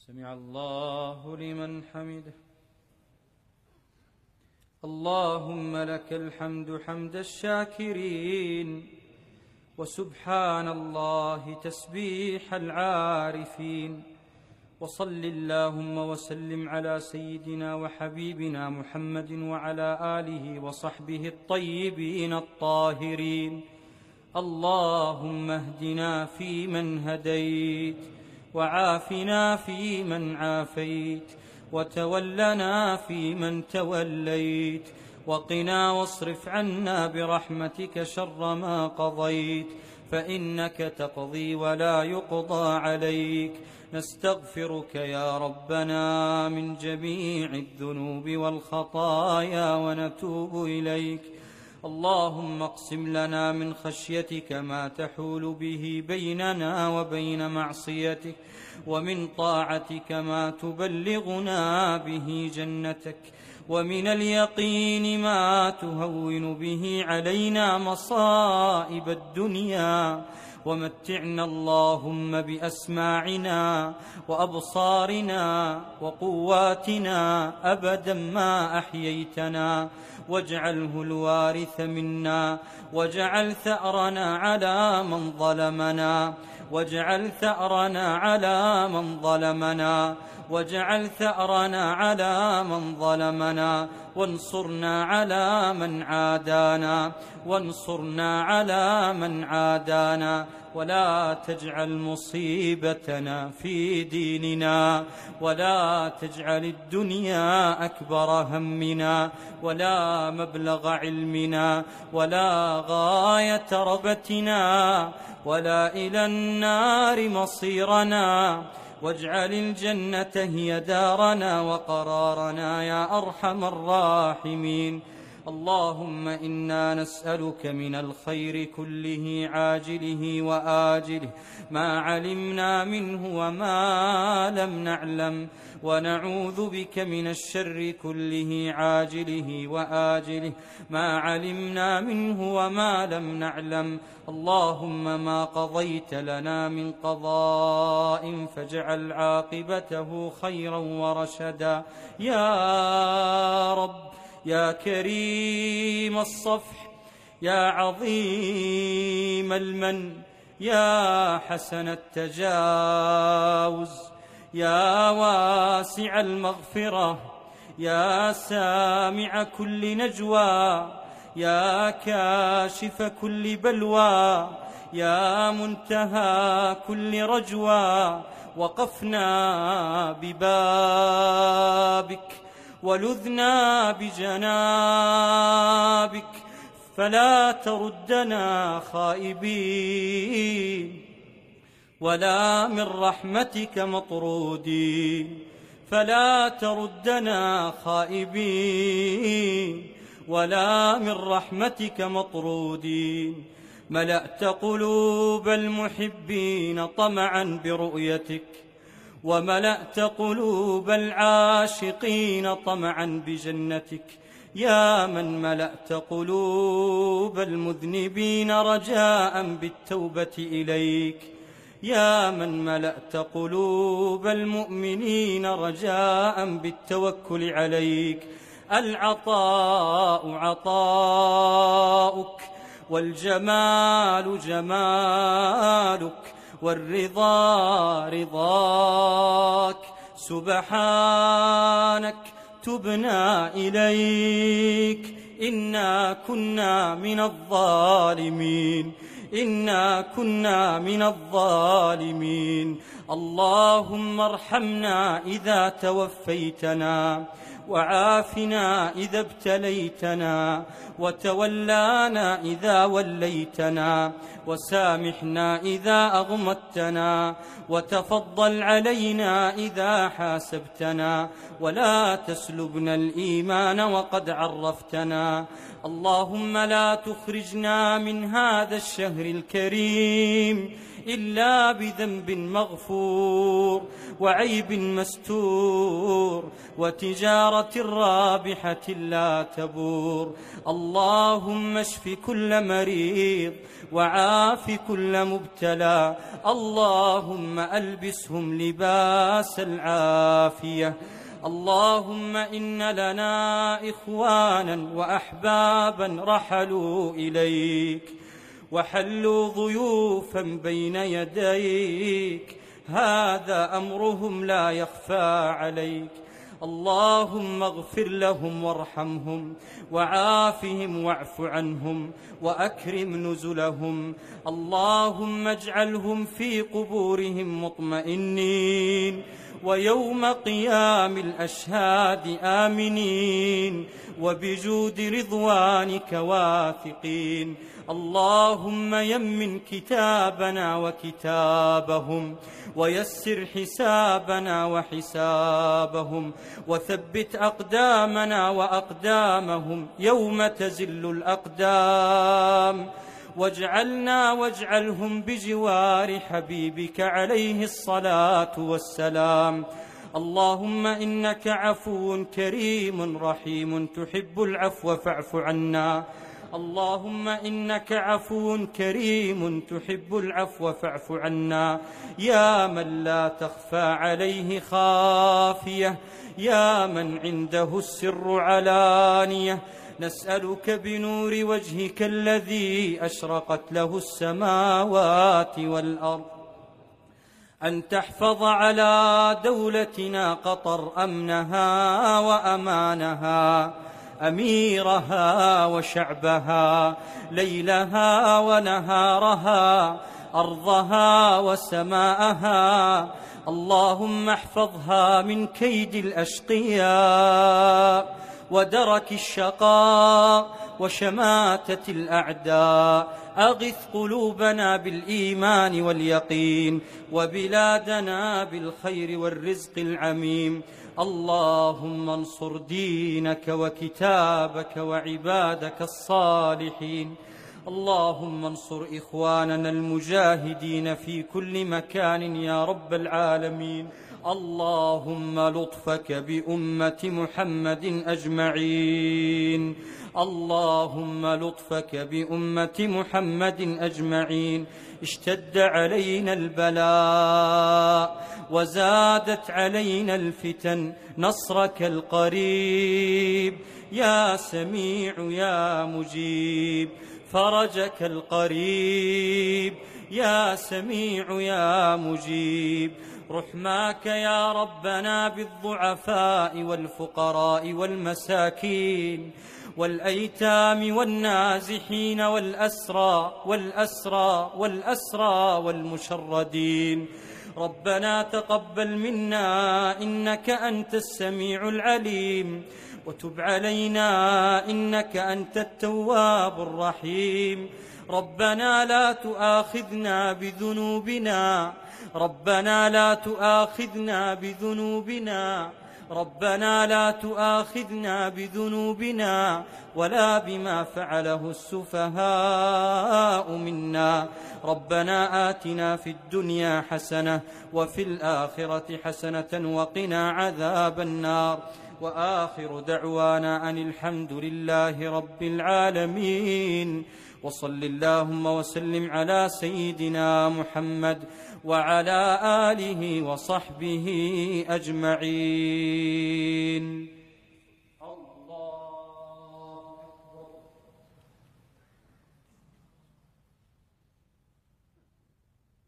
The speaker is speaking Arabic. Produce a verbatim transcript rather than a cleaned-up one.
سمع الله لمن حمده. اللهم لك الحمد حمد الشاكرين، وسبحان الله تسبيح العارفين. وصل اللهم وسلم على سيدنا وحبيبنا محمد وعلى آله وصحبه الطيبين الطاهرين. اللهم اهدنا فيمن هديت، وعافنا فيمن عافيت، وتولنا فيمن توليت، وقنا واصرف عنا برحمتك شر ما قضيت، فإنك تقضي ولا يقضى عليك. نستغفرك يا ربنا من جميع الذنوب والخطايا ونتوب إليك. اللهم اقسم لنا من خشيتك ما تحول به بيننا وبين معصيتك، ومن طاعتك ما تبلغنا به جنتك، ومن اليقين ما تهون به علينا مصائب الدنيا. ومتعنا اللهم بأسماعنا وأبصارنا وقواتنا أبدا ما أحييتنا، واجعله الوارث منا، واجعل ثأرنا على من ظلمنا، واجعل ثأرنا على من ظلمنا، واجعل ثأرنا على من ظلمنا، وانصرنا على من عادانا، وانصرنا على من عادانا. ولا تجعل مصيبتنا في ديننا، ولا تجعل الدنيا أكبر همنا، ولا مبلغ علمنا، ولا غاية رغبتنا، ولا إلى النار مصيرنا. واجعل الجنة هي دارنا وقرارنا يا أرحم الراحمين. اللهم إنا نسألك من الخير كله عاجله وآجله ما علمنا منه وما لم نعلم، ونعوذ بك من الشر كله عاجله وآجله ما علمنا منه وما لم نعلم. اللهم ما قضيت لنا من قضاء فاجعل عاقبته خيرا ورشدا يا رب، يا كريم الصفح، يا عظيم المن، يا حسن التجاوز، يا واسع المغفرة، يا سامع كل نجوى، يا كاشف كل بلوى، يا منتهى كل رجوى. وقفنا ببابك ولذنا بجنابك، فلا تردنا خائبين، ولا من رحمتك مطرودين، فلا تردنا خائبين، ولا من رحمتك مطرودين. ملأت قلوب المحبين طمعا برؤيتك، وملأت قلوب العاشقين طمعا بجنتك. يا من ملأت قلوب المذنبين رجاء بالتوبة إليك، يا من ملأت قلوب المؤمنين رجاء بالتوكل عليك. العطاء عطاؤك، والجمال جمالك، والرضا رضاك. سبحانك تبنا إليك، إنا كنا من الظالمين، إنا كنا من الظالمين. اللهم ارحمنا إذا توفيتنا، وعافنا إذا ابتليتنا، وتولانا إذا وليتنا، وسامحنا إذا أغمضتنا، وتفضل علينا إذا حاسبتنا، ولا تسلبنا الإيمان وقد عرفتنا. اللهم لا تخرجنا من هذا الشهر الكريم إلا بذنب مغفور وعيب مستور وتجارة رابحة لا تبور. اللهم اشف كل مريض وعاف كل مبتلى. اللهم ألبسهم لباس العافية. اللهم إن لنا إخوانا وأحبابا رحلوا إليك وحلوا ضيوفا بين يديك، هذا أمرهم لا يخفى عليك. اللهم اغفر لهم وارحمهم وعافهم واعف عنهم وأكرم نزلهم. اللهم اجعلهم في قبورهم مطمئنين ويوم قيام الأشهاد آمنين وبجود رضوانك واثقين. اللهم يمن كتابنا وكتابهم ويسر حسابنا وحسابهم وثبت أقدامنا وأقدامهم يوم تزل الأقدام، واجعلنا واجعلهم بجوار حبيبك عليه الصلاة والسلام. اللهم إنك عفو كريم رحيم تحب العفو فاعف عنا. اللهم إنك عفو كريم تحب العفو فاعف عنا. يا من لا تخفى عليه خافية، يا من عنده السر علانية، نسألك بنور وجهك الذي أشرقت له السماوات والأرض أن تحفظ على دولتنا قطر أمنها وأمانها، أميرها وشعبها، ليلها ونهارها، أرضها وسماءها. اللهم احفظها من كيد الأشقياء ودرك الشقاء وشماتة الأعداء. أغث قلوبنا بالإيمان واليقين وبلادنا بالخير والرزق العميم. اللهم انصر دينك وكتابك وعبادك الصالحين. اللهم انصر إخواننا المجاهدين في كل مكان يا رب العالمين. اللهم لطفك بأمة محمد أجمعين. اللهم لطفك بأمة محمد أجمعين. اشتد علينا البلاء وزادت علينا الفتن، نصرك القريب يا سميع يا مجيب، فرجك القريب يا سميع يا مجيب. رحماك يا ربنا بالضعفاء والفقراء والمساكين والأيتام والنازحين والأسرى والأسرى والأسرى والمشردين. ربنا تقبل منا إنك أنت السميع العليم، وتب علينا إنك أنت التواب الرحيم. ربنا لا تؤاخذنا بذنوبنا، ربنا لا تؤاخذنا بذنوبنا، ربنا لا تؤاخذنا بذنوبنا ولا بما فعله السفهاء منا. ربنا آتنا في الدنيا حسنة وفي الآخرة حسنة وقنا عذاب النار. وآخر دعوانا أن الحمد لله رب العالمين. وصل اللهم وسلم على سيدنا محمد وعلى آله وصحبه أجمعين.